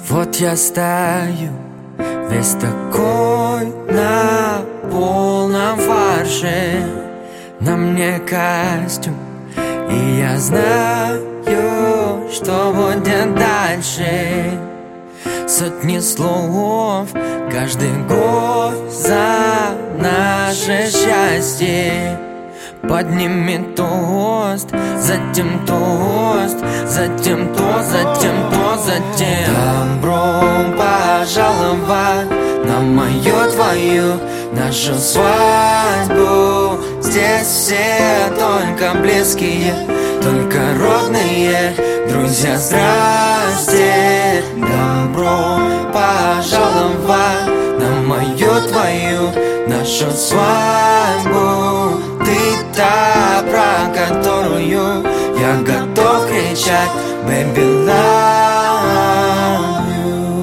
Вот я стою, весь такой на полном фарше. На мне костюм, и я знаю, что будет дальше. Сотни слов, каждый год за наше счастье. Поднимет тост, затем тост, затем тост, затем тост, затем добро пожаловать на мою, твою, нашу свадьбу. Здесь все только близкие, только родные, друзья, здрасте. Добро пожаловать на мою, твою, нашу свадьбу. Ты та, про которую я готов кричать Baby, love you.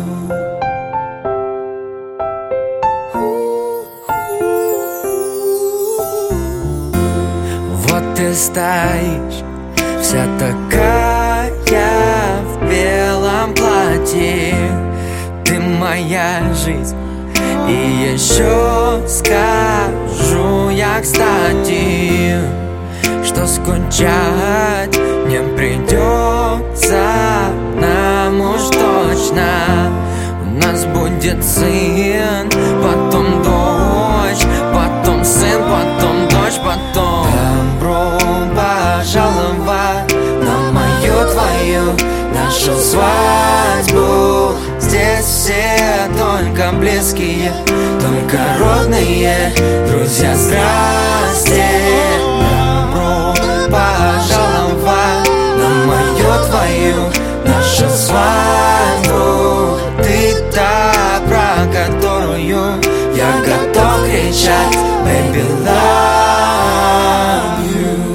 Вот ты стоишь, вся такая в белом платье. Ты моя жизнь. И еще скажу я, кстати, что скучать не придется нам уж точно. У нас будет сын, потом дочь, потом сын, потом дочь, потом добро пожаловать на мою, твою, нашу свадьбу. Здесь все только близкие, только родные, друзья, здрасте. Добро пожаловать на мою, твою, нашу свадьбу. Ты та, про которую я готов кричать Baby, love you.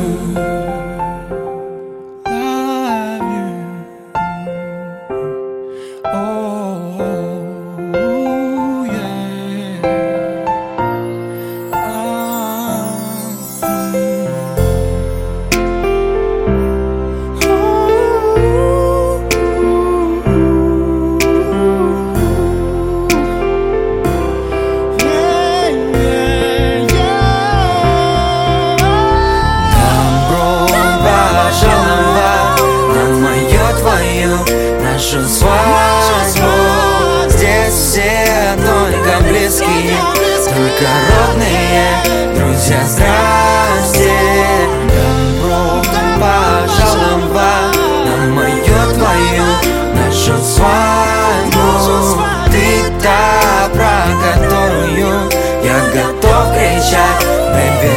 Нашу свадьбу. Здесь все только близкие, только родные, друзья, здрасте. Добро пожаловать на мою, твою, нашу свадьбу. Ты та, про которую я готов кричать Baby,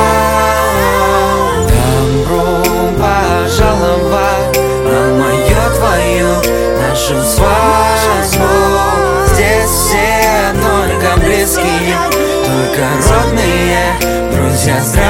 love. Добро пожаловать на мою, твою, нашу свадьбу. Здесь все только близкие, только родные, друзья,